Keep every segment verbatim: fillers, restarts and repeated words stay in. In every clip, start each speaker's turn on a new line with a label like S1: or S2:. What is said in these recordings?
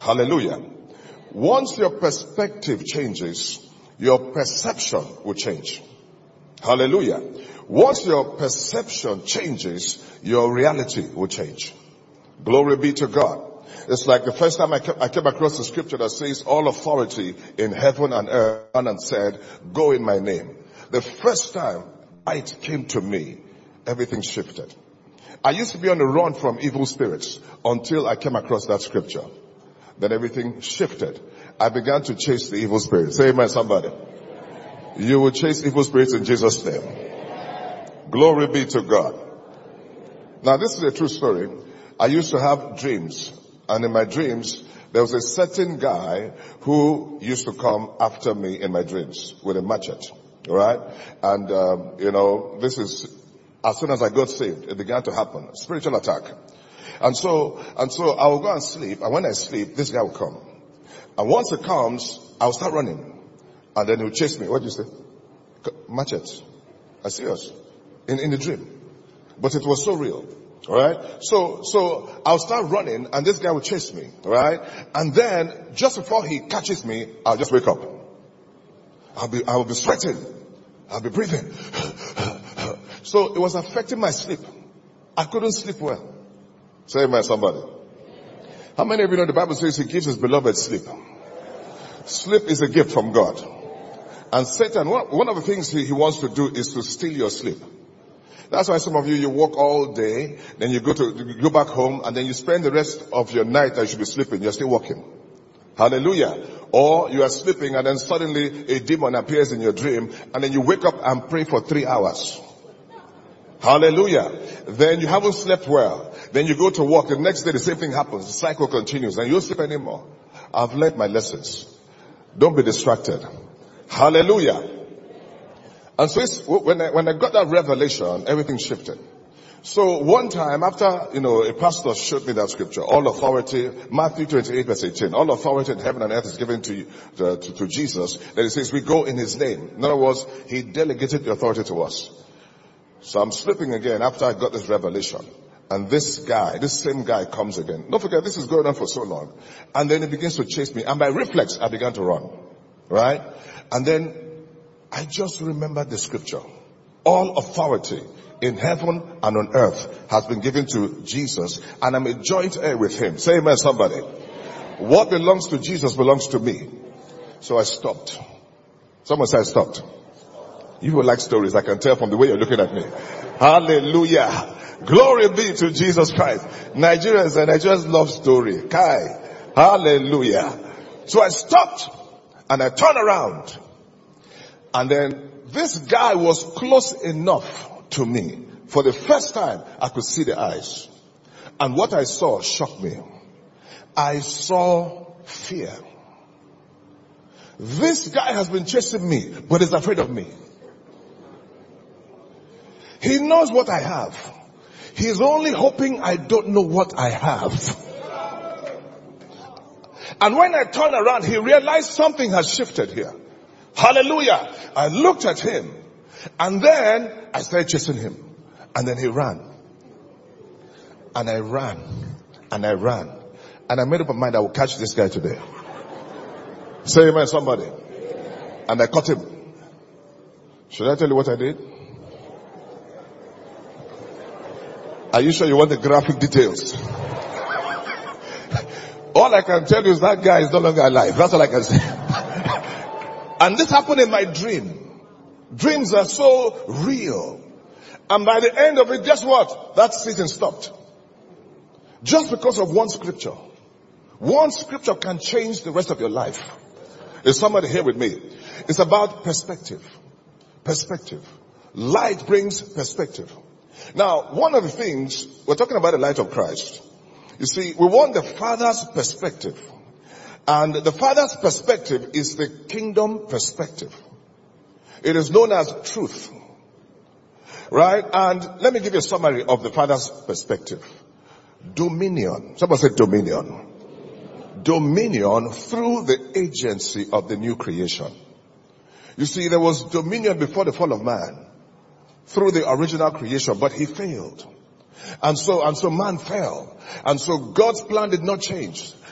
S1: Hallelujah. Once your perspective changes, your perception will change. Hallelujah. Once your perception changes, your reality will change. Glory be to God. It's like the first time I came, I came across the scripture that says all authority in heaven and earth, and said, go in my name. The first time light came to me, everything shifted. I used to be on the run from evil spirits until I came across that scripture. Then everything shifted. I began to chase the evil spirits. Say amen, somebody. You will chase evil spirits in Jesus' name. Glory be to God. Now this is a true story. I used to have dreams. And in my dreams, there was a certain guy who used to come after me in my dreams with a machete. Alright? And, um, you know, this is, as soon as I got saved, it began to happen. Spiritual attack. And so, and so I will go and sleep. And when I sleep, this guy will come. And once it comes, I'll start running. And then he'll chase me. What do you say? Machete. I serious. In, in the dream. But it was so real. Alright? So, so I'll start running and this guy will chase me. Alright? And then, just before he catches me, I'll just wake up. I'll be, I'll be sweating. I'll be breathing. So it was affecting my sleep. I couldn't sleep well. Say amen, somebody. How many of you know the Bible says he gives his beloved sleep? Sleep is a gift from God. And Satan, one, one of the things he, he wants to do is to steal your sleep. That's why some of you, you work all day, then you go to, you go back home, and then you spend the rest of your night that you should be sleeping. You're still working. Hallelujah. Or you are sleeping and then suddenly a demon appears in your dream, and then you wake up and pray for three hours. Hallelujah. Then you haven't slept well. Then you go to work. The next day the same thing happens. The cycle continues and you don't sleep anymore. I've learned my lessons. Don't be distracted. Hallelujah. And so it's, when I, when I got that revelation, everything shifted. So one time after, you know, a pastor showed me that scripture, all authority, Matthew twenty-eight verse eighteen, all authority in heaven and earth is given to, to, to, to Jesus. Then it says we go in his name. In other words, he delegated the authority to us. So I'm sleeping again after I got this revelation. And this guy, this same guy comes again. Don't forget, this is going on for so long. And then he begins to chase me. And by reflex, I began to run. Right? And then I just remembered the scripture. All authority in heaven and on earth has been given to Jesus. And I'm a joint heir with him. Say amen, somebody. What belongs to Jesus belongs to me. So I stopped. Someone said I stopped. You would like stories, I can tell from the way you're looking at me. Hallelujah. Glory be to Jesus Christ. Nigerians and Nigerians love story. Kai. Hallelujah. So I stopped and I turned around. And then this guy was close enough to me. For the first time, I could see the eyes. And what I saw shocked me. I saw fear. This guy has been chasing me, but is afraid of me. He knows what I have. He's only hoping I don't know what I have. And when I turned around, he realized something has shifted here. Hallelujah. I looked at him and then I started chasing him. And then he ran. And I ran. And I ran. And I made up my mind I will catch this guy today. Say amen, somebody. And I caught him. Should I tell you what I did? Are you sure you want the graphic details? All I can tell you is that guy is no longer alive. That's all I can say. And this happened in my dream. Dreams are so real. And by the end of it, guess what? That season stopped. Just because of one scripture. One scripture can change the rest of your life. Is somebody here with me? It's about perspective. Perspective. Light brings perspective. Now, one of the things, we're talking about the light of Christ. You see, we want the Father's perspective. And the Father's perspective is the kingdom perspective. It is known as truth. Right? And let me give you a summary of the Father's perspective. Dominion. Somebody said dominion. Dominion through the agency of the new creation. You see, there was dominion before the fall of man. Through the original creation, but he failed. And so, and so man fell. And so God's plan did not change.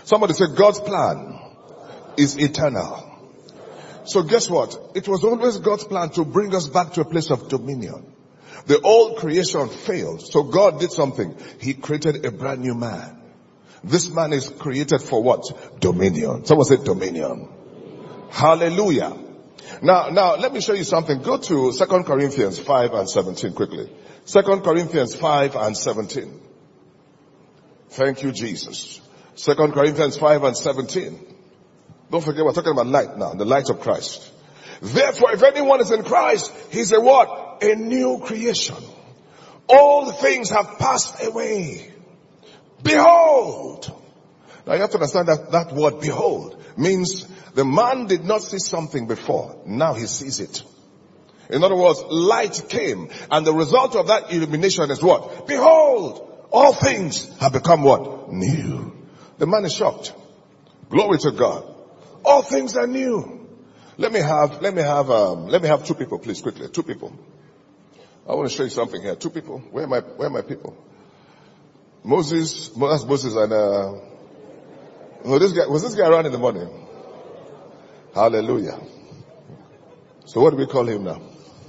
S1: Somebody said God's plan is eternal. So guess what? It was always God's plan to bring us back to a place of dominion. The old creation failed. So God did something. He created a brand new man. This man is created for what? Dominion. Someone said dominion. Hallelujah. Now, now let me show you something. Go to Second Corinthians five and seventeen quickly. Second Corinthians five and seventeen. Thank you, Jesus. Second Corinthians five and seventeen. Don't forget, we're talking about light now, the light of Christ. Therefore, if anyone is in Christ, he's a what? A new creation. All things have passed away. Behold. Now you have to understand that that word behold means the man did not see something before. Now he sees it. In other words, light came, and the result of that illumination is what? Behold, all things have become what? New. The man is shocked. Glory to God. All things are new. Let me have, let me have, um, let me have two people, please, quickly. Two people. I want to show you something here. Two people. Where are my, where are my people? Moses, that's Moses and, uh, no, this guy, was this guy around in the morning? Hallelujah. So what do we call him now?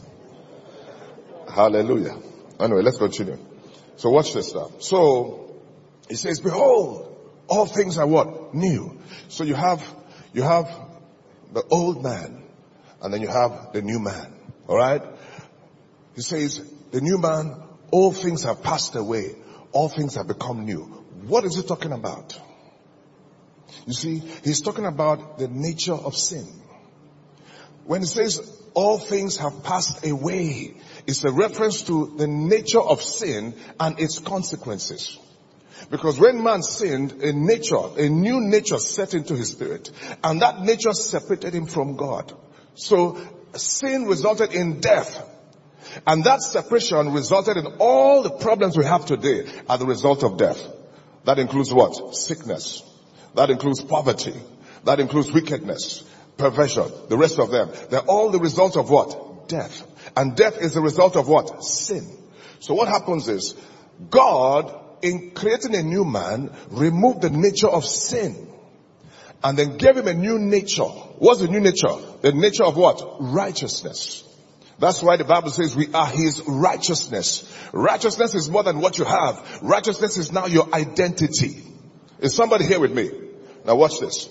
S1: Hallelujah. Anyway, let's continue. So watch this now. So, he says, behold, all things are what? New. So you have, you have the old man, and then you have the new man. Alright? He says, the new man, all things have passed away. All things have become new. What is he talking about? You see, he's talking about the nature of sin. When he says all things have passed away, it's a reference to the nature of sin and its consequences. Because when man sinned, a nature, a new nature set into his spirit, and that nature separated him from God. So sin resulted in death. And that separation resulted in all the problems we have today as the result of death. That includes what? Sickness. That includes poverty. That includes wickedness, perversion, the rest of them. They're all the result of what? Death. And death is the result of what? Sin. So what happens is, God, in creating a new man, removed the nature of sin and then gave him a new nature. What's the new nature? The nature of what? Righteousness. That's why the Bible says we are his righteousness. Righteousness is more than what you have. Righteousness is now your identity. Is somebody here with me? Now watch this.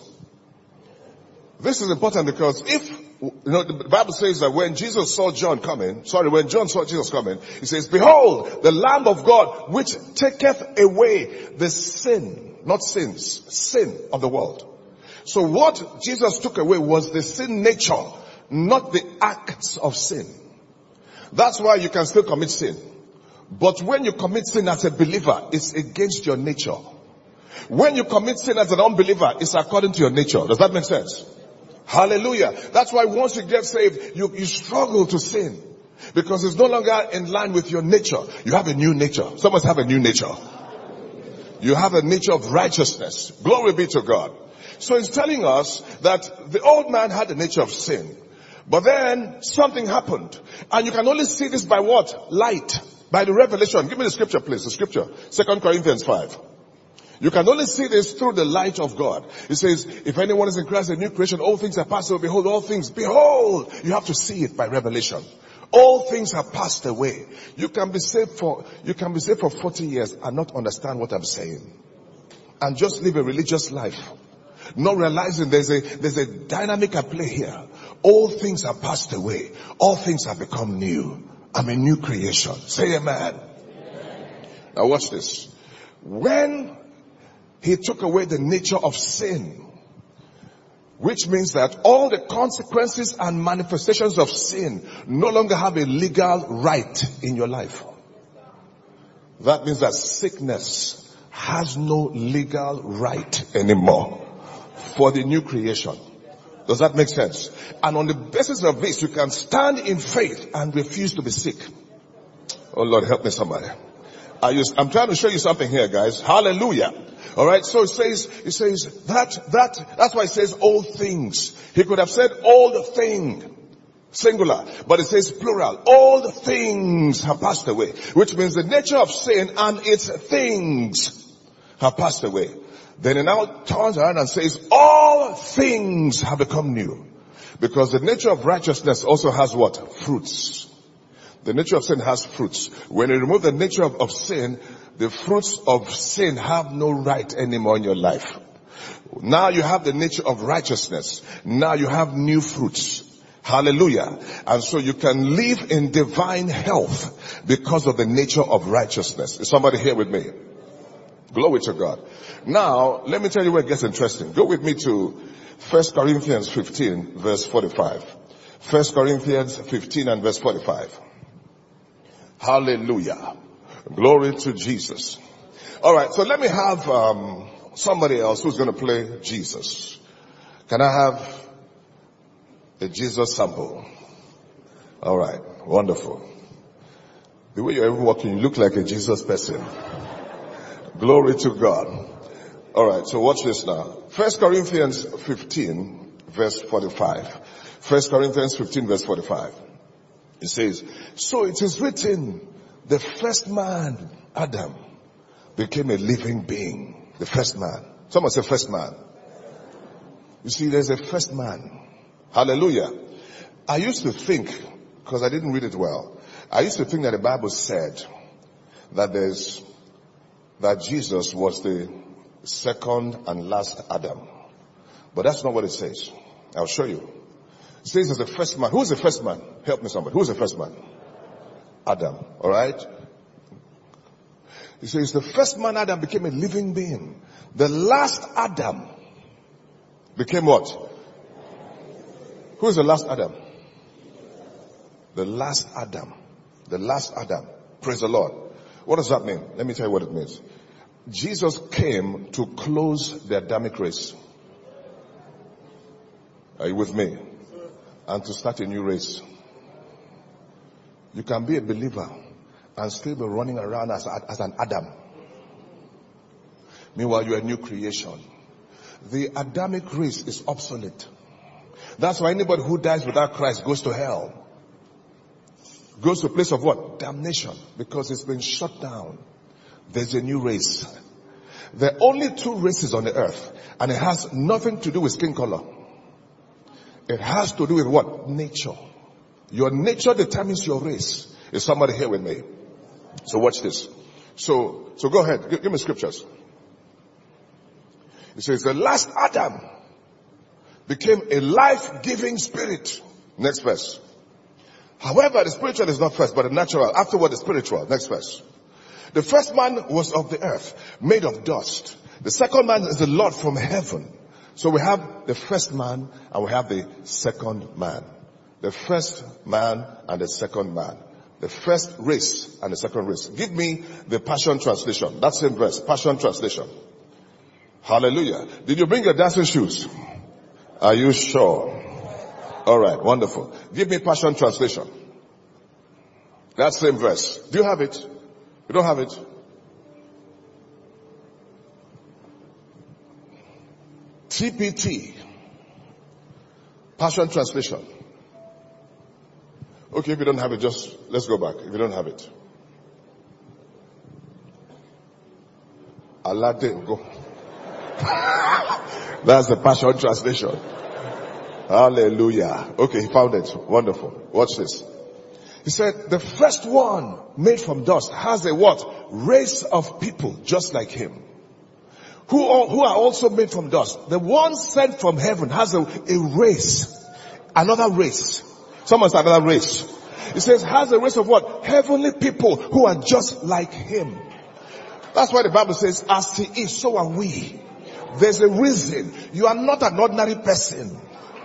S1: This is important because if, you know, the Bible says that when Jesus saw John coming, sorry, when John saw Jesus coming, he says, behold, the Lamb of God, which taketh away the sin, not sins, sin of the world. So what Jesus took away was the sin nature, not the acts of sin. That's why you can still commit sin. But when you commit sin as a believer, it's against your nature. When you commit sin as an unbeliever, it's according to your nature. Does that make sense? Hallelujah. That's why once you get saved, you, you struggle to sin. Because it's no longer in line with your nature. You have a new nature. Some of us have a new nature. You have a nature of righteousness. Glory be to God. So it's telling us that the old man had the nature of sin. But then something happened. And you can only see this by what? Light. By the revelation. Give me the scripture, please. The scripture. Second Corinthians five. You can only see this through the light of God. It says, if anyone is in Christ, a new creation, all things are passed away. Behold, all things. Behold! You have to see it by revelation. All things have passed away. You can be saved for, you can be saved for forty years and not understand what I'm saying. And just live a religious life. Not realizing there's a, there's a dynamic at play here. All things have passed away. All things have become new. I'm a new creation. Say amen. Amen. Now watch this. When he took away the nature of sin, which means that all the consequences and manifestations of sin no longer have a legal right in your life. That means that sickness has no legal right anymore for the new creation. Does that make sense? And on the basis of this, you can stand in faith and refuse to be sick. Oh Lord, help me somebody. I use, I'm trying to show you something here, guys. Hallelujah. All right. So it says, it says that, that, that's why it says all things. He could have said all the thing, singular, but it says plural. All the things have passed away, which means the nature of sin and its things have passed away. Then he now turns around and says, all things have become new. Because the nature of righteousness also has what? Fruits. The nature of sin has fruits. When you remove the nature of, of sin, the fruits of sin have no right anymore in your life. Now you have the nature of righteousness. Now you have new fruits. Hallelujah. And so you can live in divine health because of the nature of righteousness. Is somebody here with me? Glory to God. Now, let me tell you where it gets interesting. Go with me to First Corinthians fifteen, verse forty-five. First Corinthians fifteen and verse forty-five. Hallelujah. Glory to Jesus. All right, so let me have um, somebody else who's going to play Jesus. Can I have a Jesus sample? All right, wonderful. The way you're walking, you look like a Jesus person. Glory to God. All right, so watch this now. First Corinthians fifteen, verse forty-five. First Corinthians fifteen, verse forty-five. It says, so it is written, the first man, Adam, became a living being. The first man. Someone say first man. You see, there's a first man. Hallelujah. I used to think, because I didn't read it well, I used to think that the Bible said that there's, that Jesus was the second and last Adam. But that's not what it says. I'll show you. It says there's the first man. Who's the first man? Help me somebody. Who's the first man? Adam. Alright? It says the first man, Adam, became a living being. The last Adam became what? Who is the last Adam? The last Adam. The last Adam. Praise the Lord. What does that mean? Let me tell you what it means. Jesus came to close the Adamic race. Are you with me? And to start a new race. You can be a believer and still be running around as, as an Adam. Meanwhile, you're a new creation. The Adamic race is obsolete. That's why anybody who dies without Christ goes to hell. Goes to a place of what? Damnation. Because it's been shut down. There's a new race. There are only two races on the earth. And it has nothing to do with skin color. It has to do with what? Nature. Your nature determines your race. Is somebody here with me? So watch this. So, so go ahead. Give, give me scriptures. It says the last Adam became a life-giving spirit. Next verse. However, the spiritual is not first, but the natural. Afterward, the spiritual. Next verse. The first man was of the earth, made of dust. The second man is the Lord from heaven. So we have the first man and we have the second man. The first man and the second man. The first race and the second race. Give me the Passion Translation. That same verse. Passion Translation. Hallelujah. Did you bring your dancing shoes? Are you sure? Alright, wonderful. Give me Passion Translation. That same verse. Do you have it? You don't have it? T P T. Passion Translation. Okay, if you don't have it, just, let's go back. If you don't have it. Aladdin, go. That's the Passion Translation. Hallelujah. Okay, he found it. Wonderful. Watch this. He said, the first one made from dust has a what? Race of people just like him. Who are, who are also made from dust. The one sent from heaven has a, a race. Another race. Someone said another race. It says has a race of what? Heavenly people who are just like him. That's why the Bible says, as he is, so are we. There's a reason. You are not an ordinary person.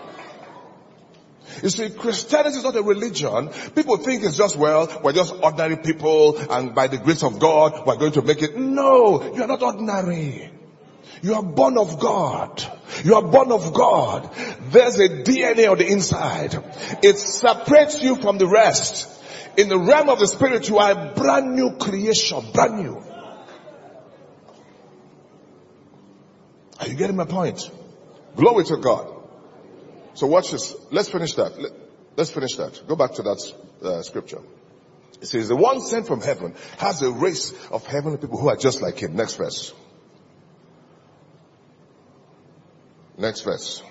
S1: You see, Christianity is not a religion. People think it's just, well, we're just ordinary people and by the grace of God, we're going to make it. No, you are not ordinary. You are born of God. You are born of God. There's a D N A on the inside. It separates you from the rest. In the realm of the spirit, you are a brand new creation. Brand new. Are you getting my point? Glory to God. So watch this. Let's finish that. Let's finish that. Go back to that uh, scripture. It says, the one sent from heaven has a race of heavenly people who are just like him. Next verse. Next verse.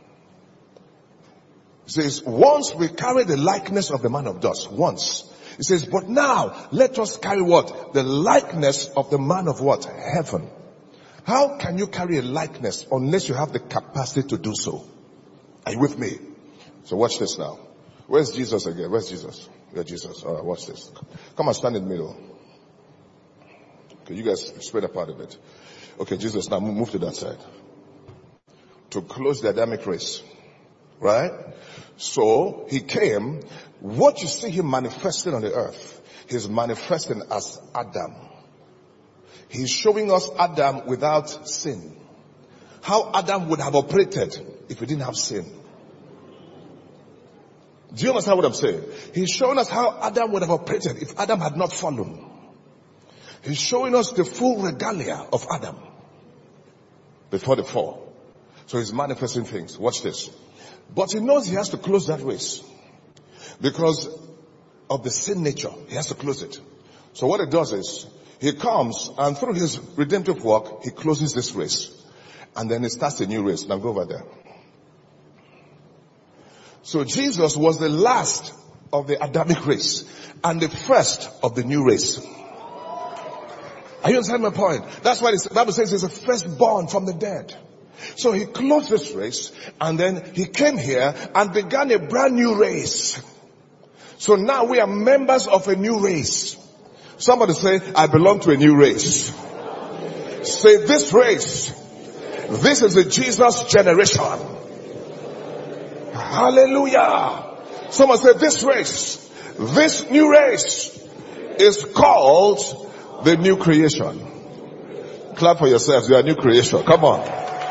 S1: It says, once we carry the likeness of the man of dust. Once. It says, but now let us carry what? The likeness of the man of what? Heaven. How can you carry a likeness unless you have the capacity to do so? Are you with me? So watch this now. Where's Jesus again? Where's Jesus? Where's Jesus? All right, watch this. Come and stand in the middle. Okay, you guys spread apart a bit. Okay, Jesus, now move to that side. To close the Adamic race. Right? So, he came. What you see him manifesting on the earth, he's manifesting as Adam. He's showing us Adam without sin. How Adam would have operated if he didn't have sin. Do you understand what I'm saying? He's showing us how Adam would have operated if Adam had not fallen. He's showing us the full regalia of Adam before the fall. So he's manifesting things. Watch this. But he knows he has to close that race because of the sin nature. He has to close it. So what he does is he comes and through his redemptive work, he closes this race. And then he starts a new race. Now go over there. So Jesus was the last of the Adamic race and the first of the new race. Are you understanding my point? That's why the Bible says he's the firstborn from the dead. So he closed this race and then he came here and began a brand new race. So now we are members of a new race. Somebody say, I belong to a new race. Say, this race, this is the Jesus generation. Hallelujah. Someone say, this race, this new race is called the new creation. Clap for yourselves. You are a new creation. Come on.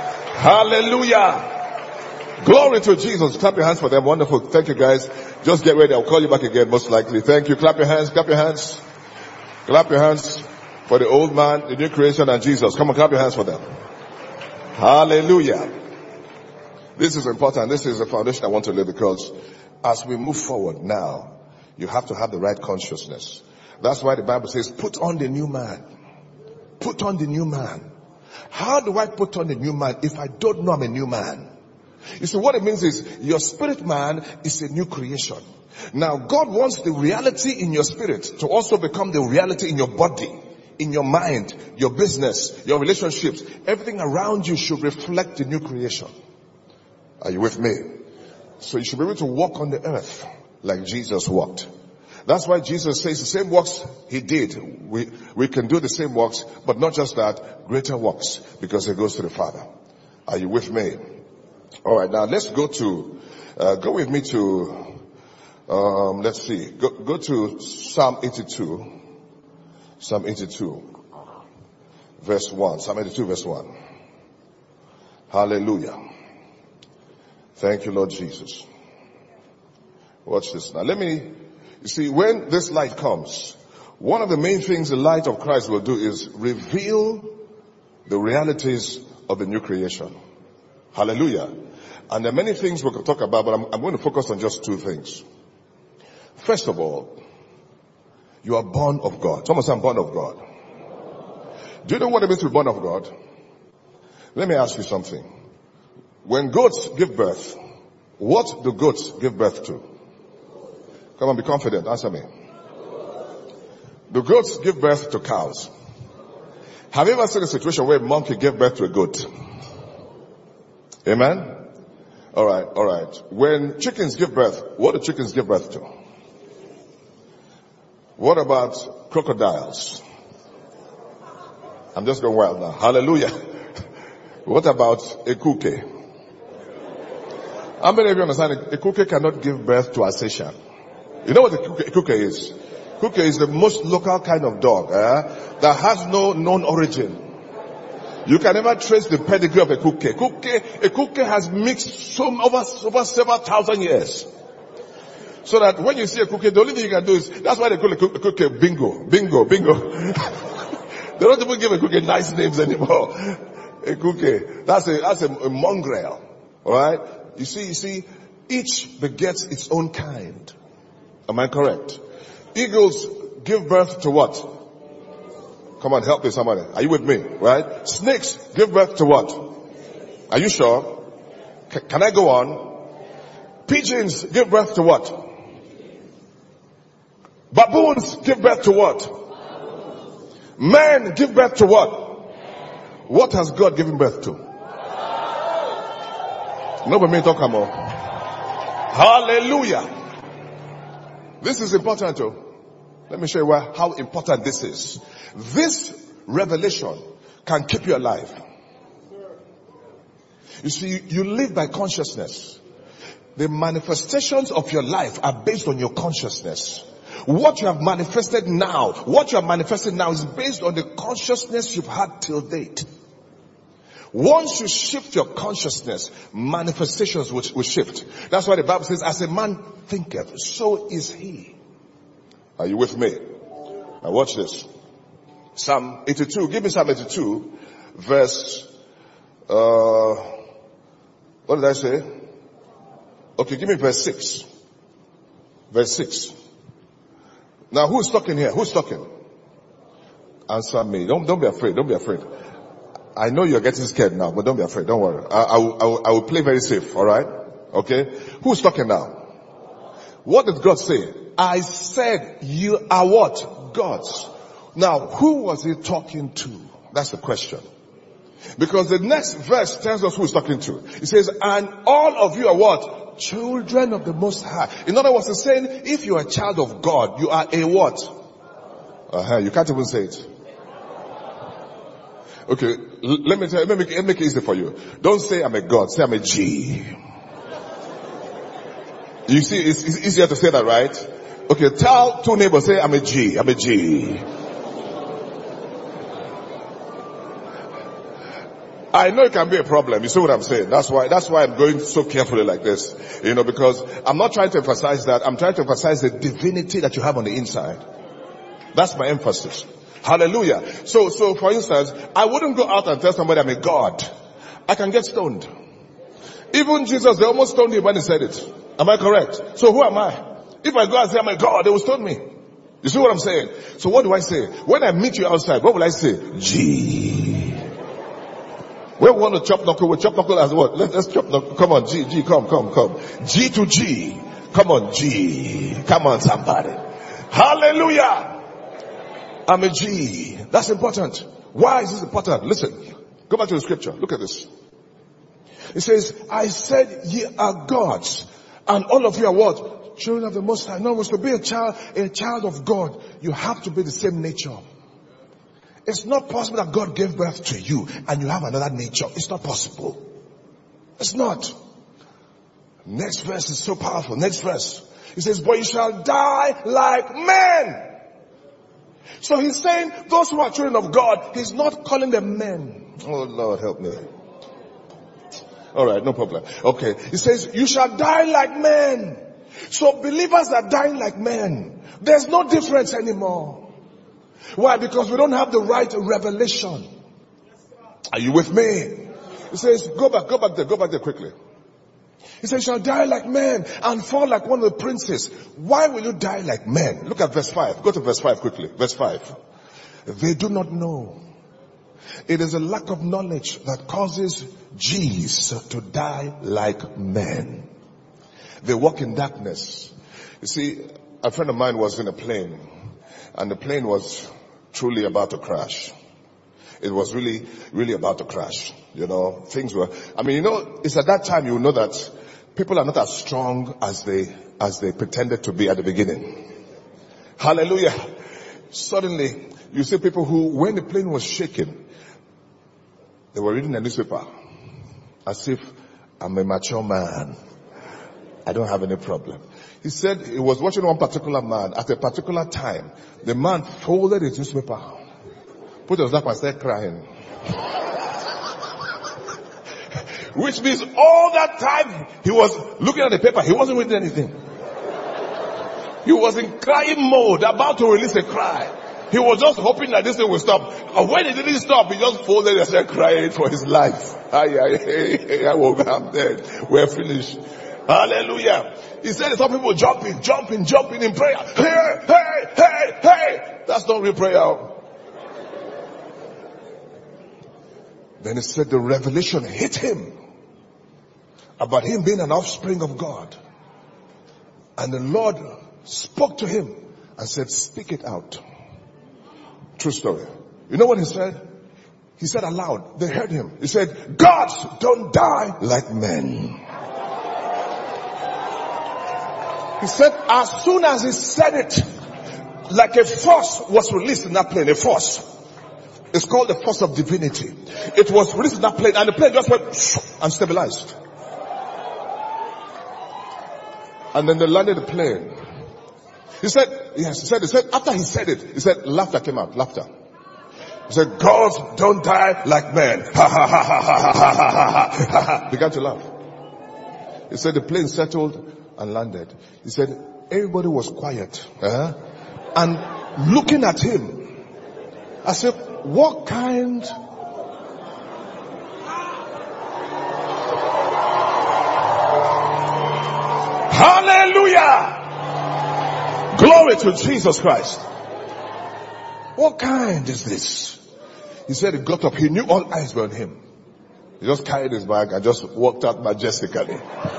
S1: Hallelujah. Glory to Jesus. Clap your hands for them. Wonderful. Thank you guys. Just get ready. I'll call you back again most likely. Thank you. Clap your hands. Clap your hands. Clap your hands for the old man, the new creation, and Jesus. Come on, clap your hands for them. Hallelujah. This is important. This is the foundation I want to lay because as we move forward now, you have to have the right consciousness. That's why the Bible says, put on the new man. Put on the new man. How do I put on the new man if I don't know I'm a new man? You see, what it means is your spirit man is a new creation. Now, God wants the reality in your spirit to also become the reality in your body, in your mind, your business, your relationships. Everything around you should reflect the new creation. Are you with me? So you should be able to walk on the earth like Jesus walked. That's why Jesus says the same works he did. We, we can do the same works, but not just that, greater works, because it goes to the Father. Are you with me? All right, now let's go to, uh, go with me to, um, let's see, go, go to Psalm eighty-two. Psalm eighty-two, verse one. Psalm eighty-two, verse one. Hallelujah. Thank you, Lord Jesus. Watch this now. Let me, you see, when this light comes, one of the main things the light of Christ will do is reveal the realities of the new creation. Hallelujah. And there are many things we could talk about, but I'm, I'm going to focus on just two things. First of all, you are born of God. Someone say, I'm born of God. Do you know what it means to be born of God? Let me ask you something. When goats give birth, what do goats give birth to? Come on, be confident. Answer me. Do goats give birth to cows? Have you ever seen a situation where a monkey gave birth to a goat? Amen? Alright, alright. When chickens give birth, what do chickens give birth to? What about crocodiles? I'm just going wild now. Hallelujah. What about a cookie? How many of you understand a cookie cannot give birth to Alsatian? You know what a cookie, a cookie is? Cookie is the most local kind of dog eh, that has no known origin. You can never trace the pedigree of a cookie. Cookie, a cookie has mixed so over, over several thousand years. So that when you see a cookie, the only thing you can do is, that's why they call a cookie bingo, bingo, bingo. They don't even give a cookie nice names anymore. A cookie, that's a, that's a, a mongrel. Alright? You see, you see, each begets its own kind. Am I correct? Eagles give birth to what? Come on, help me somebody. Are you with me? Right? Snakes give birth to what? Are you sure? C- can I go on? Pigeons give birth to what? Baboons give birth to what? Men give birth to what? What has God given birth to? Nobody may talk more. Hallelujah. This is important too. Let me show you why, how important this is. This revelation can keep you alive. You see, you live by consciousness. The manifestations of your life are based on your consciousness. What you have manifested now, what you have manifested now is based on the consciousness you've had till date. Once you shift your consciousness, manifestations will, will shift. That's why the Bible says, as a man thinketh, so is he. Are you with me? Now watch this. Psalm eighty-two. Give me Psalm eighty-two, verse, uh, what did I say? Okay, give me verse six. Verse six. Now who's talking here? Who's talking? Answer me. Don't, don't be afraid. Don't be afraid. I know you're getting scared now, but don't be afraid. Don't worry. I, I, will, I, will, I will play very safe. All right? Okay? Who's talking now? What did God say? I said you are what? Gods. Now, who was he talking to? That's the question. Because the next verse tells us who he's talking to. It says, and all of you are what? Children of the Most High. In other words, it's saying, if you are a child of God, you are a what? Uh-huh. You can't even say it. Okay, l- let me tell you, let me, make, let me make it easy for you. Don't say I'm a God, say I'm a G. You see, it's, it's easier to say that, right? Okay, tell two neighbors, say I'm a G, I'm a G. I know it can be a problem. You see what I'm saying? That's why, that's why I'm going so carefully like this. You know, because I'm not trying to emphasize that. I'm trying to emphasize the divinity that you have on the inside. That's my emphasis. Hallelujah. So, so for instance, I wouldn't go out and tell somebody I'm a God. I can get stoned. Even Jesus, they almost stoned him when he said it. Am I correct? So who am I? If I go and say I'm a God, they will stone me. You see what I'm saying? So what do I say? When I meet you outside, what will I say? G. When we want to chop knuckle, we chop knuckle as what? Let's, let's chop knuckle. Come on, G, G, come, come, come. G to G. Come on, G. Come on, somebody. Hallelujah. I'm a G. That's important. Why is this important? Listen. Go back to the scripture. Look at this. It says, I said ye are gods, and all of you are what? Children of the Most High. In other words, to be a child, a child of God, you have to be the same nature. It's not possible that God gave birth to you and you have another nature. It's not possible. It's not. Next verse is so powerful. Next verse. He says, but you shall die like men. So he's saying those who are children of God, he's not calling them men. Oh Lord, help me. All right, no problem. Okay. He says, you shall die like men. So believers are dying like men. There's no difference anymore. Why? Because we don't have the right revelation. Are you with me? He says, go back, go back there, go back there quickly. He says, shall die like men and fall like one of the princes. Why will you die like men? Look at verse five. Go to verse five quickly. Verse five. They do not know. It is a lack of knowledge that causes G's to die like men. They walk in darkness. You see, a friend of mine was in a plane, and the plane was truly about to crash. It was really, really about to crash. You know, things were, I mean, you know, it's at that time you know that people are not as strong as they, as they pretended to be at the beginning. Hallelujah. Suddenly, you see people who, when the plane was shaking, they were reading a newspaper as if I'm a mature man. I don't have any problem. He said he was watching one particular man at a particular time. The man folded his newspaper, put his lap and started crying. Which means all that time he was looking at the paper, he wasn't reading anything. He was in crying mode, about to release a cry. He was just hoping that this thing would stop. And when it didn't stop, he just folded and started crying for his life. Ay, ay, ay, I woke up, I'm dead. We're finished. Hallelujah. He said some people jumping, jumping, jumping in prayer. Hey, hey, hey, hey. That's not real prayer. Then he said the revelation hit him. about him being an offspring of God. And the Lord spoke to him and said, speak it out. True story. You know what he said? He said aloud. They heard him. He said, gods don't die like men. He said, as soon as he said it, like a force was released in that plane, a force. It's called the force of divinity. It was released in that plane and the plane just went and stabilized. And then they landed the plane. He said, yes, he said, he said, after he said it, he said, laughter came out, laughter. He said, gods don't die like men. Ha ha ha ha ha ha ha ha ha. Began to laugh. He said the plane settled and landed. He said, everybody was quiet. Uh-huh. And looking at him, I said, what kind Hallelujah! Glory to Jesus Christ. What kind is this? He said he got up. He knew all eyes were on him. He just carried his bag and just walked out majestically.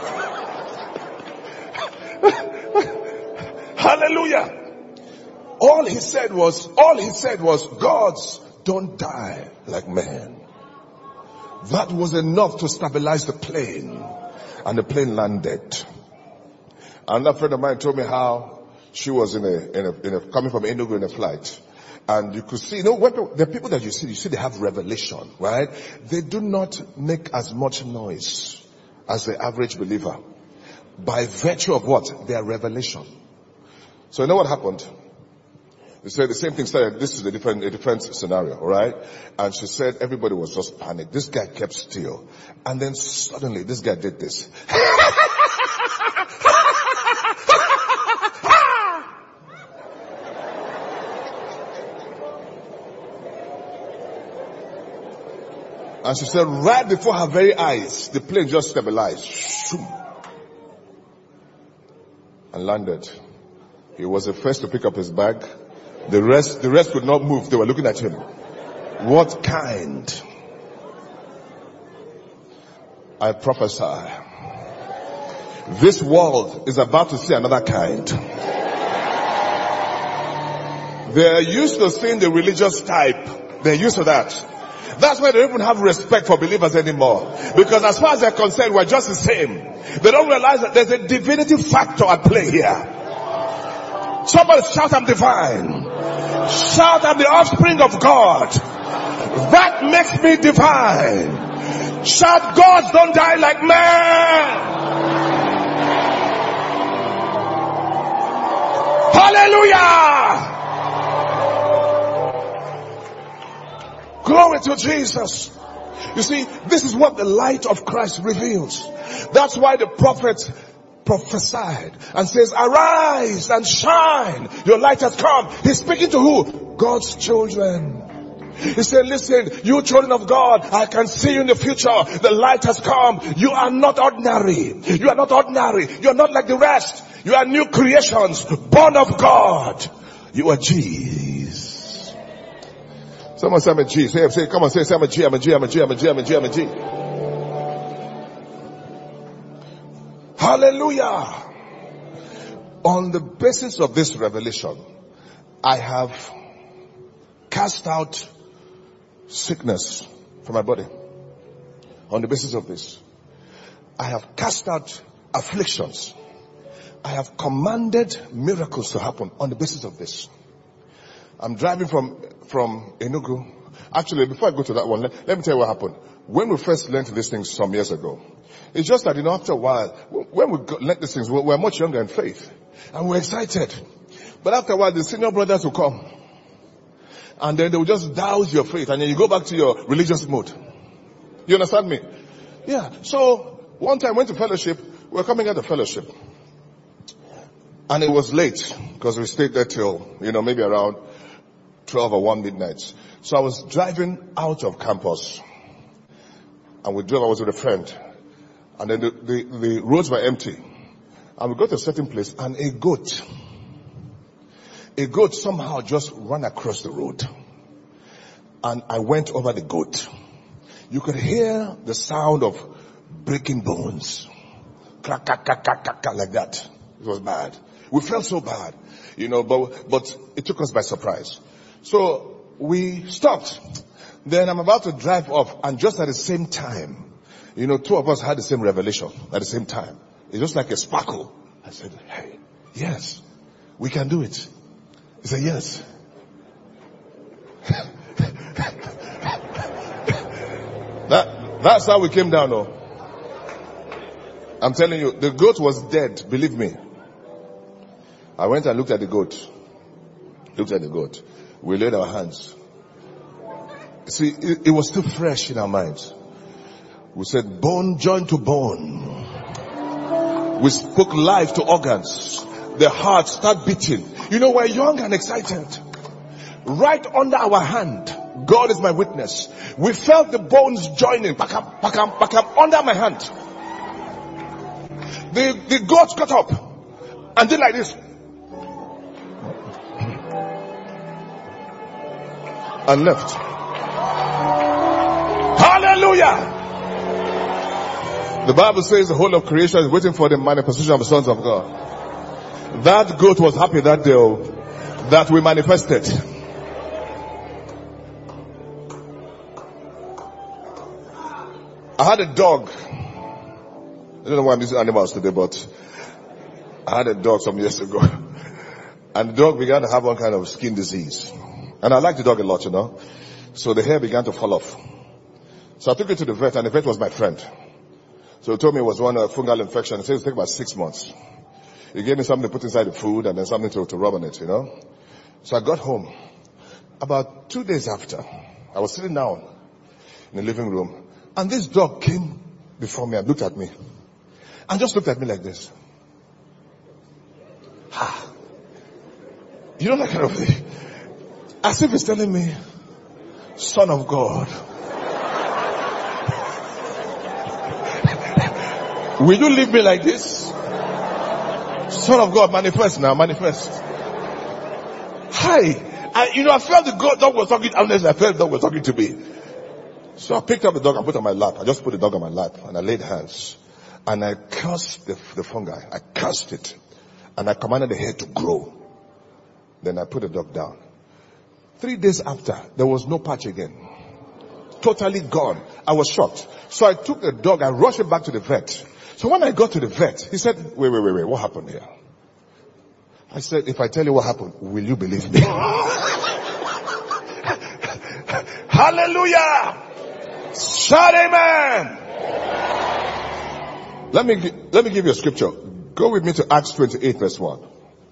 S1: Hallelujah. All he said was, all he said was, gods don't die like men. That was enough to stabilize the plane. And the plane landed. Another friend of mine told me how she was in a, in a, in a coming from Enugu in a flight. And you could see, you know, when, the people that you see, you see they have revelation, right? They do not make as much noise as the average believer. By virtue of what? Their revelation. So you know what happened? They said the same thing started. This is a different, a different scenario, alright? And she said everybody was just panicked. This guy kept still. And then suddenly this guy did this. And she said right before her very eyes, the plane just stabilized. And landed. He was the first to pick up his bag. The rest, the rest could not move. They were looking at him. What kind? I prophesy. This world is about to see another kind. They're used to seeing the religious type. They're used to that. That's why they don't even have respect for believers anymore. Because as far as they're concerned, we're just the same. They don't realize that there's a divinity factor at play here. Somebody shout, I'm divine. Shout, I'm the offspring of God. That makes me divine. Shout, gods don't die like men. Hallelujah. Glory to Jesus. You see, this is what the light of Christ reveals. That's why the prophet prophesied and says, arise and shine. Your light has come. He's speaking to who? God's children. He said, listen, you children of God, I can see you in the future. The light has come. You are not ordinary. You are not ordinary. You are not like the rest. You are new creations, born of God. You are G's. Someone say I'm a G. Say, say, come on, say, say I'm a G, I'm a G, I'm a G, I'm a G, I'm a G, I'm a G. Hallelujah. On the basis of this revelation, I have cast out sickness from my body. On the basis of this, I have cast out afflictions. I have commanded miracles to happen on the basis of this. I'm driving from, from Enugu. Actually, before I go to that one, let, let me tell you what happened. When we first learned these things some years ago, it's just that, you know, after a while, when we got, learned these things, we were much younger in faith. And we're excited. But after a while, the senior brothers will come. And then they will just douse your faith. And then you go back to your religious mode. You understand me? Yeah. So, one time I went to fellowship. We were coming out of fellowship. And it was late. Because we stayed there till, you know, maybe around twelve or one midnight. So I was driving out of campus. And we drove, I was with a friend. And then the, the, the roads were empty. And we got to a certain place and a goat, a goat somehow just ran across the road. And I went over the goat. You could hear the sound of breaking bones. Crack, crack, crack, crack, crack, crack, like that. It was bad. We felt so bad, you know, but, but it took us by surprise. So we stopped. Then I'm about to drive off, and just at the same time, you know, two of us had the same revelation at the same time. It's just like a sparkle. I said, hey, yes, we can do it. He said, yes. that, that's how we came down, though. I'm telling you, the goat was dead, believe me. I went and looked at the goat. Looked at the goat. We laid our hands. See, it, it was still fresh in our minds. We said, bone joined to bone. We spoke life to organs. The heart start beating. You know, we're young and excited. Right under our hand, God is my witness. We felt the bones joining, pakam, pakam, pakam, under my hand. The, the goat got up and did like this. And left. Hallelujah! The Bible says the whole of creation is waiting for the manifestation of the sons of God. That goat was happy that day oh, that we manifested. I had a dog. I don't know why I'm using animals today, but I had a dog some years ago. And the dog began to have one kind of skin disease. And I liked the dog a lot, you know. So the hair began to fall off. So I took it to the vet, and the vet was my friend. So he told me it was one uh, fungal infection. He said it would take about six months. He gave me something to put inside the food and then something to, to rub on it, you know. So I got home. About two days after, I was sitting down in the living room, and this dog came before me and looked at me. And just looked at me like this. Ha. You know that kind of thing? As if it's telling me, Son of God, will you leave me like this? Son of God, manifest now, manifest. Hi. I, you know, I felt the God, dog was talking, unless I felt the dog was talking to me. So I picked up the dog and put it on my lap. I just put the dog on my lap and I laid hands. And I cursed the, the fungi. I cursed it. And I commanded the hair to grow. Then I put the dog down. Three days after, there was no patch again. Totally gone. I was shocked. So I took the dog and rushed it back to the vet. So when I got to the vet, he said, wait, wait, wait, wait, what happened here? I said, if I tell you what happened, will you believe me? Hallelujah! Shout amen! Let me, let me give you a scripture. Go with me to Acts twenty-eight verse one.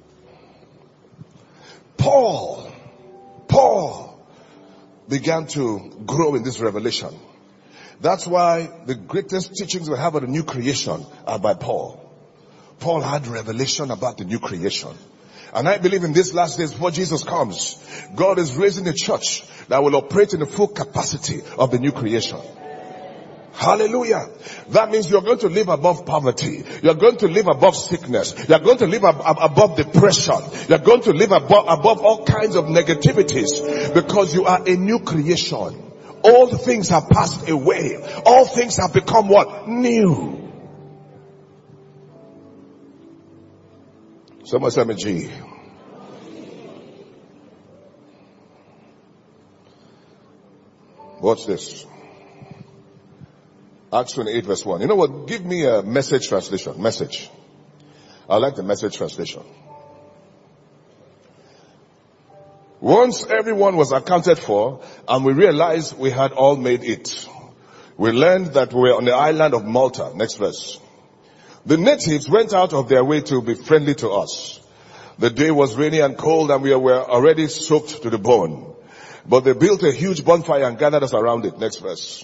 S1: Paul, Paul began to grow in this revelation. That's why the greatest teachings we have of the new creation are by Paul. Paul had revelation about the new creation. And I believe in these last days before Jesus comes, God is raising a church that will operate in the full capacity of the new creation. Hallelujah. That means you're going to live above poverty. You're going to live above sickness. You're going to live ab- ab- above depression. You're going to live above, above all kinds of negativities because you are a new creation. All things have passed away. All things have become what? New. Someone say me G. Watch this. Acts twenty-eight verse one. You know what? Give me a Message translation. Message. I like the Message translation. Once everyone was accounted for and we realized we had all made it, we learned that we were on the island of Malta. Next verse. The natives went out of their way to be friendly to us. The day was rainy and cold and we were already soaked to the bone. But they built a huge bonfire and gathered us around it. Next verse.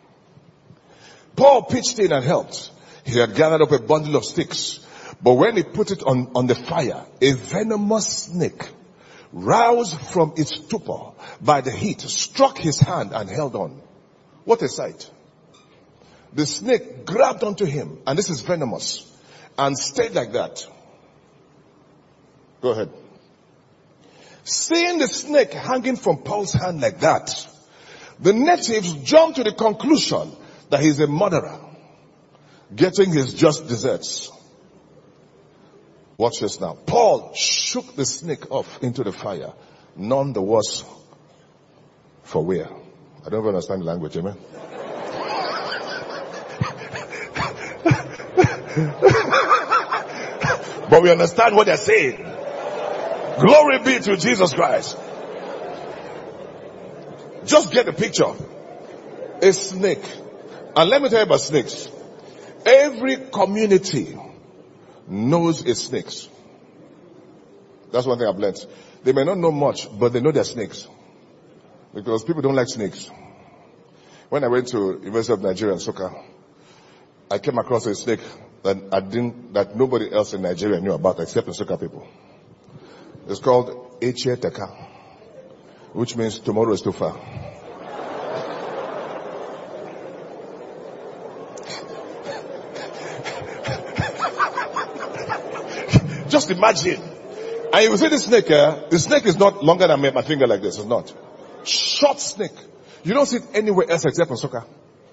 S1: Paul pitched in and helped. He had gathered up a bundle of sticks. But when he put it on, on the fire, a venomous snake, roused from its stupor by the heat, struck his hand and held on. What a sight. The snake grabbed onto him, and this is venomous, and stayed like that. Go ahead. Seeing the snake hanging from Paul's hand like that, the natives jumped to the conclusion that he's a murderer. getting his just desserts. Watch this now. Paul shook the snake off into the fire, none the worse for wear. I don't even understand the language, amen? But we understand what they're saying. Glory be to Jesus Christ. Just get the picture. A snake. And let me tell you about snakes. Every community knows its snakes. That's one thing I've learned. They may not know much, but they know they're snakes. Because people don't like snakes. When I went to University of Nigeria in Nsukka, I came across a snake that I didn't, that nobody else in Nigeria knew about except the Nsukka people. It's called Eche Teka, which means tomorrow is too far. Just imagine. And you see the snake here, the snake is not longer than my finger like this, it's not. Short snake. You don't see it anywhere else except in Nsukka.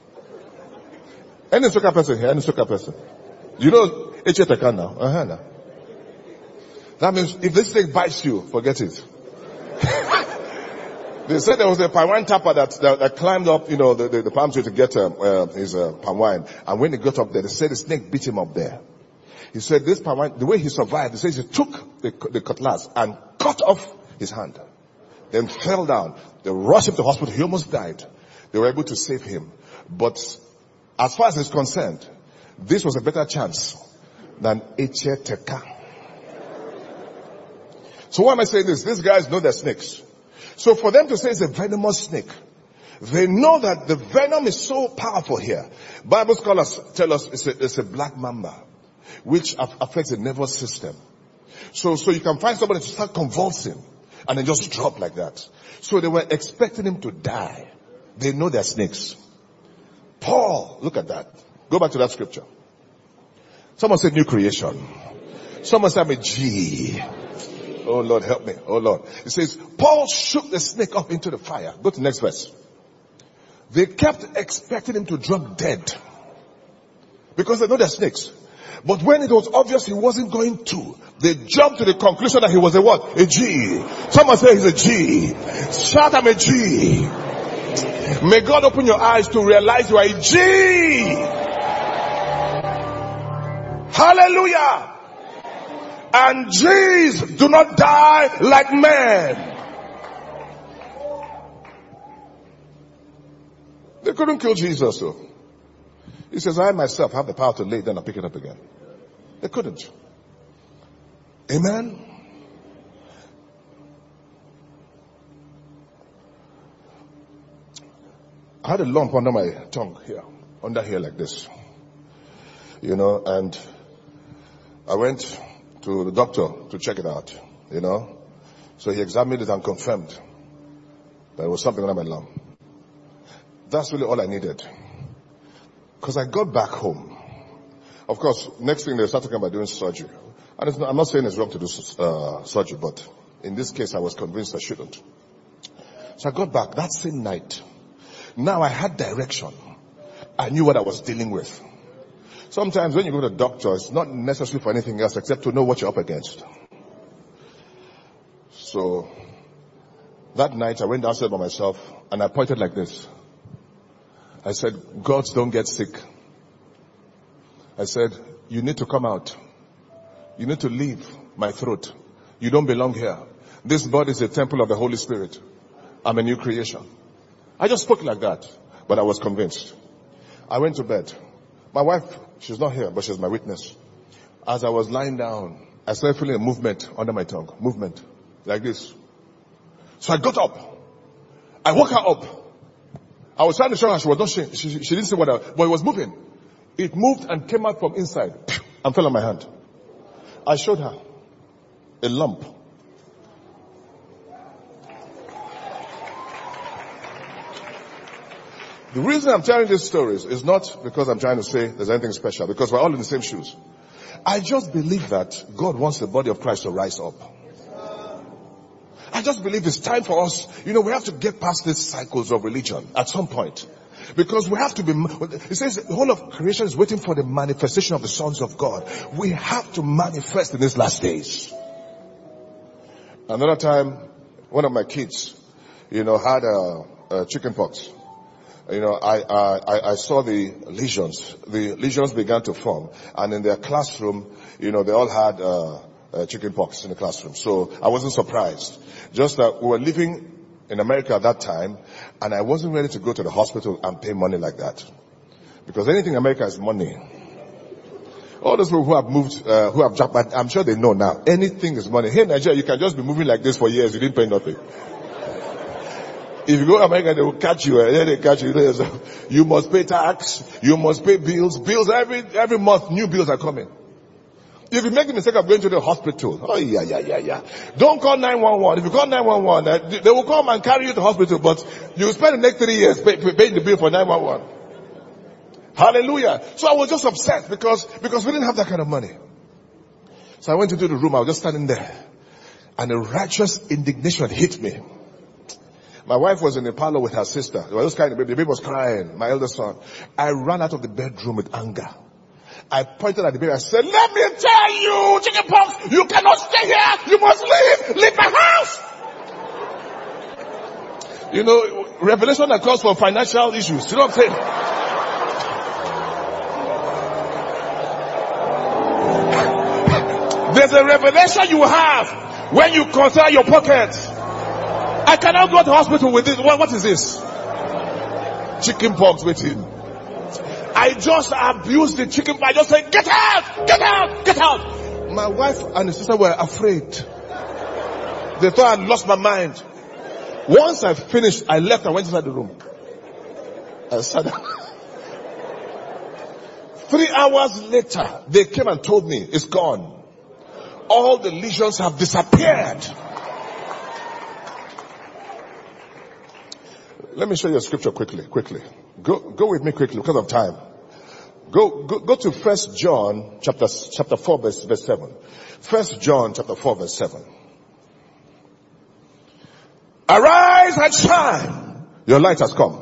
S1: Any Nsukka person here, any Nsukka person. You know Eche Teka now? Uh-huh, now. That means if this snake bites you, forget it. They said there was a palm wine tapper that, that, that climbed up, you know, the, the, the palm tree to get uh, uh, his uh, palm wine. And when he got up there, they said the snake beat him up there. He said this palm wine, the way he survived, they said he took the, the cutlass and cut off his hand. Then fell down. They rushed him to hospital. He almost died. They were able to save him. But as far as he's concerned, this was a better chance than Eche Teka. So why am I saying this? These guys know they're snakes. So for them to say it's a venomous snake, they know that the venom is so powerful here. Bible scholars tell us it's a, it's a black mamba, which affects the nervous system. So, so you can find somebody to start convulsing and then just drop like that. So they were expecting him to die. They know they're snakes. Paul, look at that. Go back to that scripture. Someone said new creation. Someone said I'm a G. Oh Lord, help me. Oh Lord. It says, Paul shook the snake up into the fire. Go to the next verse. They kept expecting him to drop dead. Because they know they're snakes. But when it was obvious he wasn't going to, they jumped to the conclusion that he was a what? A G. Someone say he's a G. Shout, I'm a G. May God open your eyes to realize you are a G. Hallelujah. And G's do not die like men. They couldn't kill Jesus though. He says, I myself have the power to lay it down and pick it up again. They couldn't. Amen. I had a lump under my tongue here, under here like this. You know, and I went to the doctor to check it out, you know. So he examined it and confirmed that there was something under my lump. That's really all I needed. Because I got back home. Of course, next thing they start talking about doing surgery. And it's not, I'm not saying it's wrong to do uh, surgery, but in this case I was convinced I shouldn't. So I got back that same night. Now I had direction. I knew what I was dealing with. Sometimes when you go to the doctor, it's not necessary for anything else except to know what you're up against. So that night I went downstairs by myself and I pointed like this. I said, gods don't get sick. I said, you need to come out. You need to leave my throat. You don't belong here. This body is a temple of the Holy Spirit. I'm a new creation. I just spoke like that, but I was convinced. I went to bed. My wife, she's not here, but she's my witness. As I was lying down, I started feeling a movement under my tongue. Movement. Like this. So I got up. I woke her up. I was trying to show her she was not, she, she, she didn't see what I, but it was moving. It moved and came out from inside and fell on my hand. I showed her a lump. The reason I'm telling these stories is not because I'm trying to say there's anything special, because we're all in the same shoes. I just believe that God wants the body of Christ to rise up. I just believe it's time for us, you know, we have to get past these cycles of religion at some point. Because we have to be, it says the whole of creation is waiting for the manifestation of the sons of God. We have to manifest in these last days. Another time, one of my kids, you know, had a, a chicken pox. You know, I, I, I saw the lesions. The lesions began to form. And in their classroom, you know, they all had, uh, uh chicken pox in the classroom. So I wasn't surprised. Just that we were living in America at that time, and I wasn't ready to go to the hospital and pay money like that. Because anything in America is money. All those people who have moved, uh, who have jumped, but I'm sure they know now, anything is money. Here in Nigeria, you can just be moving like this for years, you didn't pay nothing. If you go to America, they will catch you, and then they catch you. You must pay tax, you must pay bills. Bills, every, every month, new bills are coming. If you make the mistake of going to the hospital, oh yeah, yeah, yeah, yeah. Don't call nine one one. If you call nine one one, uh, they will come and carry you to the hospital, but you will spend the next three years pay, pay, paying the bill for nine one one. Hallelujah. So I was just upset because, because we didn't have that kind of money. So I went into the room, I was just standing there, and a righteous indignation hit me. My wife was in the parlor with her sister. It was just kind of, the baby was crying, my eldest son. I ran out of the bedroom with anger. I pointed at the baby. I said, let me tell you, chicken pox, you cannot stay here. You must leave. Leave my house. You know, revelation occurs for financial issues. You know what I'm saying? There's a revelation you have when you consider your pockets. I cannot go to hospital with this. What, what is this? Chicken pox with him. I just abused the chicken. I just said, get out! Get out! Get out! My wife and the sister were afraid. They thought I lost my mind. Once I finished, I left and went inside the room. I sat down. Three hours later, they came and told me, it's gone. All the lesions have disappeared. Let me show you a scripture quickly, quickly. Go, go with me quickly because of time. Go, go, go to First John chapter, chapter four verse, verse seven. First John chapter four verse seven. Arise and shine. Your light has come.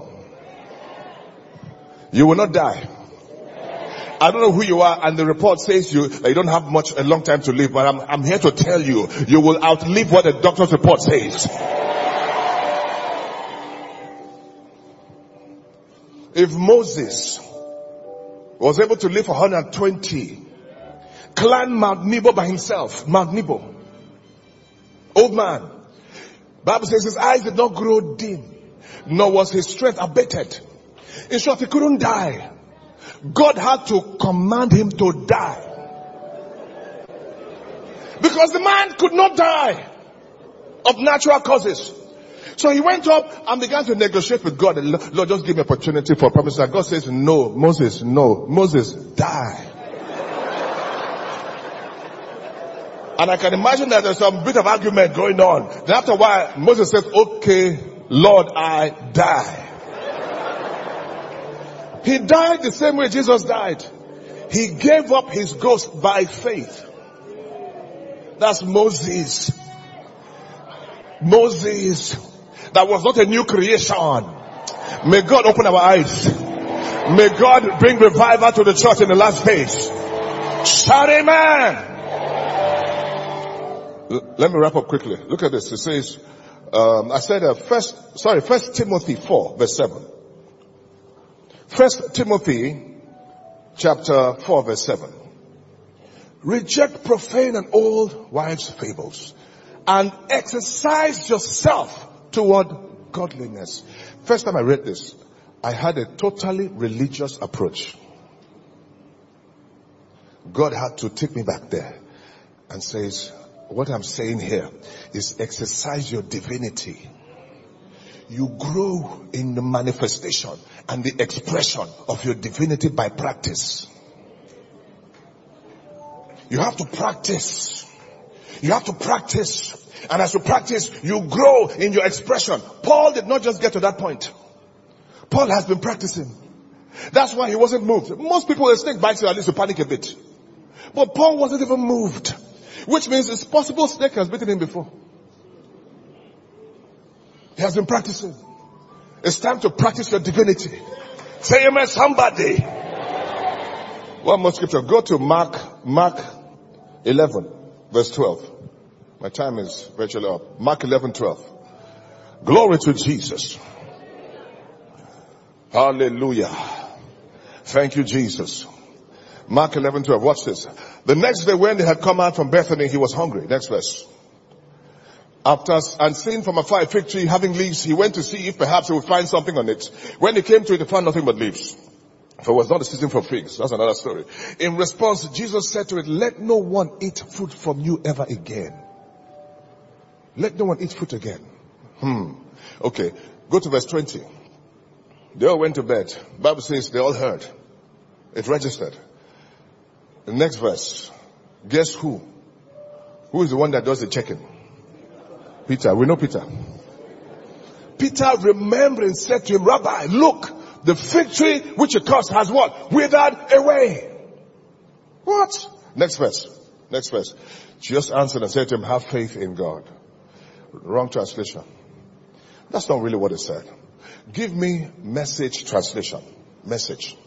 S1: You will not die. I don't know who you are, and the report says you, you don't have much, a long time to live, but I'm, I'm here to tell you, you will outlive what the doctor's report says. If Moses was able to live for one hundred twenty, climb Mount Nebo by himself, Mount Nebo, old man, Bible says his eyes did not grow dim, nor was his strength abated. In short, he couldn't die. God had to command him to die. Because the man could not die of natural causes. So he went up and began to negotiate with God. And Lord, just give me opportunity for promise. And God says, no, Moses, no, Moses, die. And I can imagine that there's some bit of argument going on. Then after a while, Moses says, okay, Lord, I die. He died the same way Jesus died. He gave up his ghost by faith. That's Moses. Moses. That was not a new creation. May God open our eyes. May God bring revival to the church in the last days. Shout amen. Let me wrap up quickly. Look at this. It says, um, I said uh, first, sorry, First Timothy four, verse seven. First Timothy chapter four, verse seven. Reject profane and old wives' fables, and exercise yourself toward godliness. First time I read this, I had a totally religious approach. God had to take me back there and says, what I'm saying here is exercise your divinity. You grow in the manifestation and the expression of your divinity by practice. You have to practice. You have to practice. And as you practice, you grow in your expression. Paul did not just get to that point. Paul has been practicing. That's why he wasn't moved. Most people, a snake bites you, at least you panic a bit. But Paul wasn't even moved. Which means it's possible snake has bitten him before. He has been practicing. It's time to practice your divinity. Say amen, somebody. One more scripture. Go to Mark, Mark eleven, verse twelve. My time is virtually up. Mark eleven, twelve. Glory to Jesus. Hallelujah. Thank you, Jesus. Mark eleven, twelve. Watch this. The next day when they had come out from Bethany, he was hungry. Next verse. After and seeing from afar a fig tree having leaves, he went to see if perhaps he would find something on it. When he came to it, he found nothing but leaves. For it was not the season for figs. That's another story. In response, Jesus said to it, let no one eat fruit from you ever again. Let no one eat fruit again. Hmm. Okay. Go to verse twenty. They all went to bed. The Bible says they all heard. It registered. The next verse. Guess who? Who is the one that does the checking? Peter. We know Peter. Peter remembering said to him, Rabbi, look, the fig tree which you cursed has what? Withered away. What? Next verse. Next verse. Jesus answered and said to him, have faith in God. Wrong translation. That's not really what it said. Give me Message translation. Message.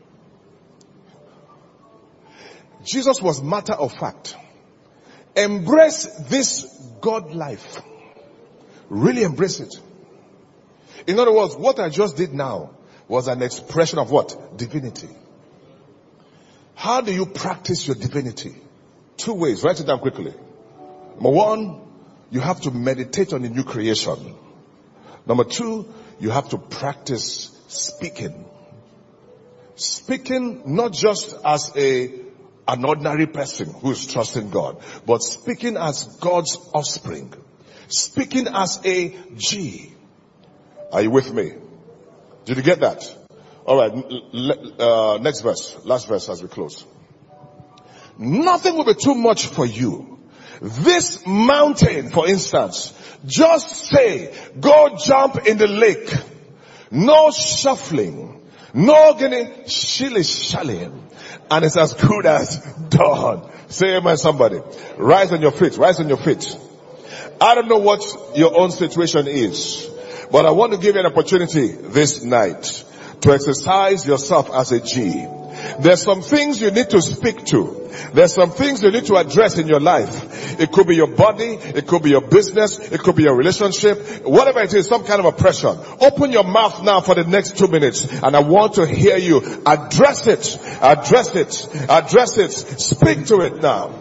S1: Jesus was matter of fact. Embrace this God life. Really embrace it. In other words, what I just did now was an expression of what? Divinity. How do you practice your divinity? Two ways. Write it down quickly. Number one, you have to meditate on the new creation. Number two, you have to practice speaking. Speaking not just as a an ordinary person who is trusting God, but speaking as God's offspring. Speaking as a G. Are you with me? Did you get that? All right. Uh, next verse. Last verse as we close. Nothing will be too much for you. This mountain, for instance, just say, go jump in the lake. No shuffling. No getting shilly-shallying. And it's as good as done. Say amen, somebody. Rise on your feet. Rise on your feet. I don't know what your own situation is, but I want to give you an opportunity this night to exercise yourself as a G. There's some things you need to speak to. There's some things you need to address in your life. It could be your body. It could be your business. It could be your relationship. Whatever it is, some kind of oppression. Open your mouth now for the next two minutes. And I want to hear you. Address it. Address it. Address it. Speak to it now.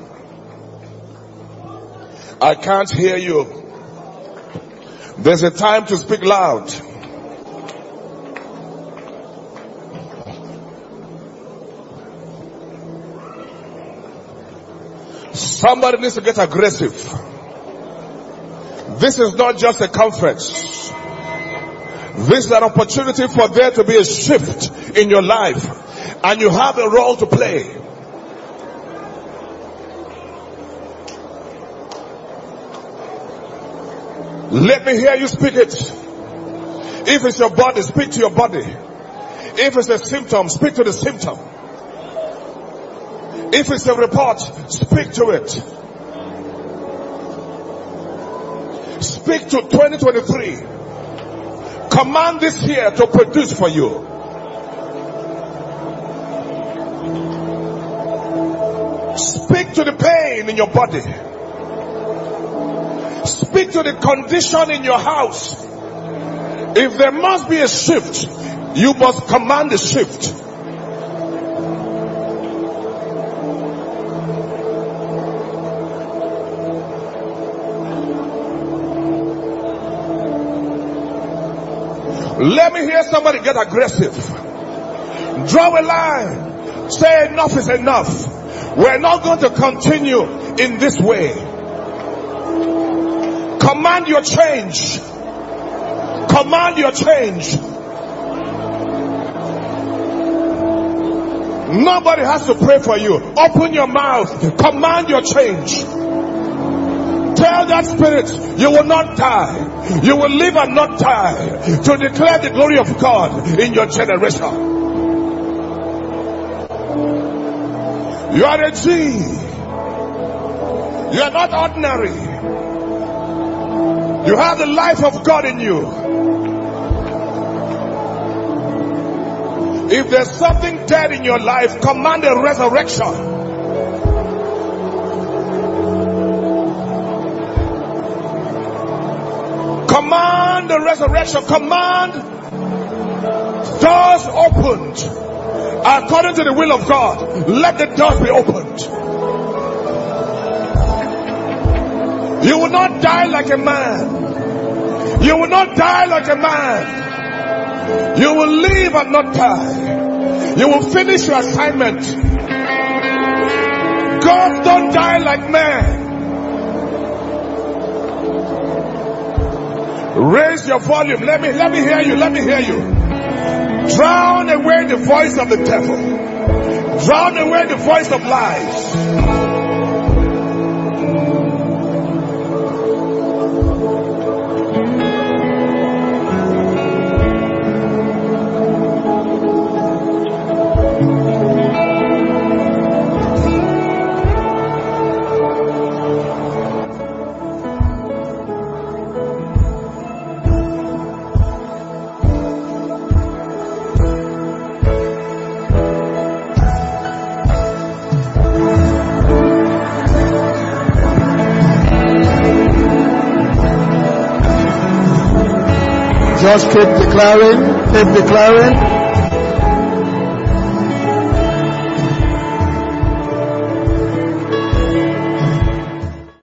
S1: I can't hear you. There's a time to speak loud. Somebody needs to get aggressive. This is not just a conference. This is an opportunity for there to be a shift in your life. And you have a role to play. Let me hear you speak it. If it's your body, speak to your body. If it's a symptom, speak to the symptom. If it's a report, speak to it. Speak to twenty twenty-three. Command this year to produce for you. Speak to the pain in your body. Speak to the condition in your house. If there must be a shift, you must command the shift. Let me hear somebody get aggressive. Draw a line. Say enough is enough. We're not going to continue in this way. Command your change. Command your change. Nobody has to pray for you. Open your mouth. Command your change. Tell that spirit, you will not die. You will live and not die to declare the glory of God in your generation. You are a G. You are not ordinary. You have the life of God in you. If there's something dead in your life, command a resurrection. Command the resurrection. Command doors opened according to the will of God. Let the doors be opened. You will not die like a man. You will not die like a man. You will live and not die. You will finish your assignment. God don't die like man. Raise your volume. Let me, let me hear you. Let me hear you. Drown away the voice of the devil. Drown away the voice of lies.
S2: Just keep declaring, keep declaring.